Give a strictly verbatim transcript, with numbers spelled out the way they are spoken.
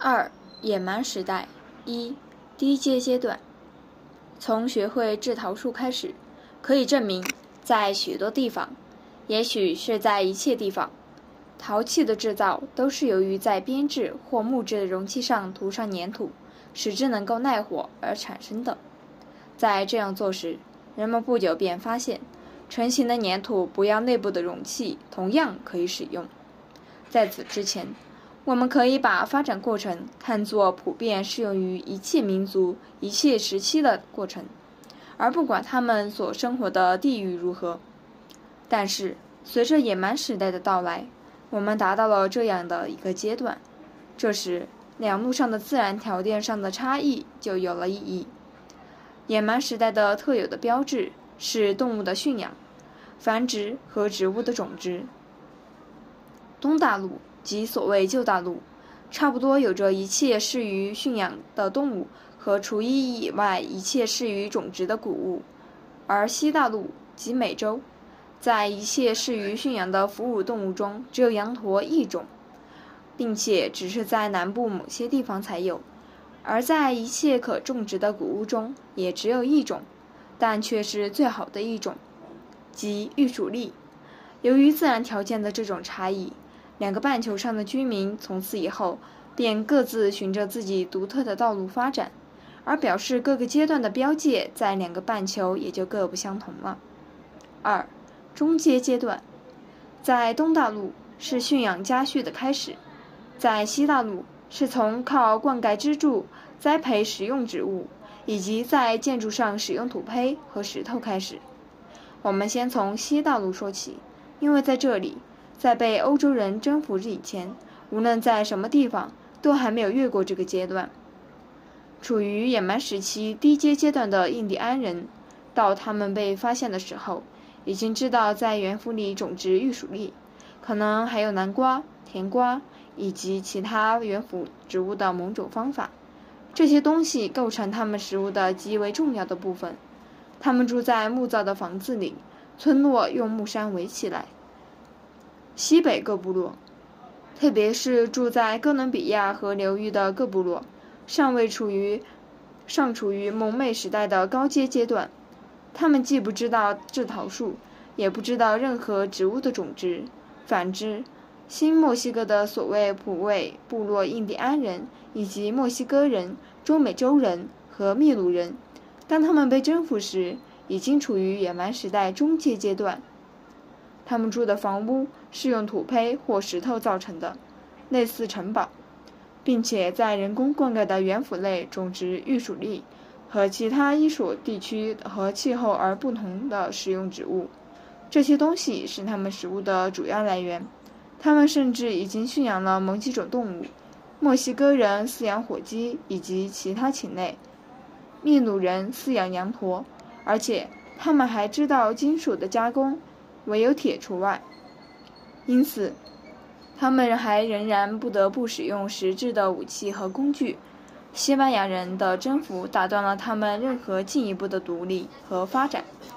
二、野蛮时代。一、低阶阶段。从学会制陶术开始，可以证明，在许多地方，也许是在一切地方，陶器的制造都是由于在编制或木质的容器上涂上粘土，使之能够耐火而产生的。在这样做时，人们不久便发现，成型的粘土不要内部的容器同样可以使用。在此之前，我们可以把发展过程看作普遍适用于一切民族、一切时期的过程，而不管他们所生活的地域如何。但是，随着野蛮时代的到来，我们达到了这样的一个阶段，这时两路上的自然条件上的差异就有了意义。野蛮时代的特有的标志是动物的驯养、繁殖和植物的种植。东大陆即所谓旧大陆，差不多有着一切适于驯养的动物和除一以外一切适于种植的谷物，而西大陆即美洲，在一切适于驯养的哺乳动物中，只有羊驼一种，并且只是在南部某些地方才有，而在一切可种植的谷物中，也只有一种，但却是最好的一种，即玉鼠栗。由于自然条件的这种差异，两个半球上的居民从此以后便各自循着自己独特的道路发展，而表示各个阶段的标界在两个半球也就各不相同了。二、中阶阶段。在东大陆是驯养家畜的开始，在西大陆是从靠灌溉支柱栽培食用植物，以及在建筑上使用土坯和石头开始。我们先从西大陆说起，因为在这里，在被欧洲人征服以前，无论在什么地方，都还没有越过这个阶段。处于野蛮时期低阶阶段的印第安人，到他们被发现的时候，已经知道在园圃里种植玉鼠栗，可能还有南瓜、甜瓜以及其他园圃植物的某种方法。这些东西构成他们食物的极为重要的部分。他们住在木造的房子里，村落用木山围起来。西北各部落，特别是住在哥伦比亚河流域的各部落，尚未处于尚处于蒙昧时代的高阶阶段。他们既不知道制陶术，也不知道任何植物的种植。反之，新墨西哥的所谓普卫部落印第安人，以及墨西哥人、中美洲人和秘鲁人，当他们被征服时，已经处于野蛮时代中阶阶段。他们住的房屋是用土坯或石头造成的，类似城堡，并且在人工灌溉的园圃内种植玉鼠栗和其他依属地区和气候而不同的食用植物。这些东西是他们食物的主要来源。他们甚至已经驯养了某几种动物。墨西哥人饲养火鸡以及其他禽类，秘鲁人饲养羊驼，而且他们还知道金属的加工，唯有铁除外。因此，他们还仍然不得不使用实质的武器和工具。西班牙人的征服打断了他们任何进一步的独立和发展。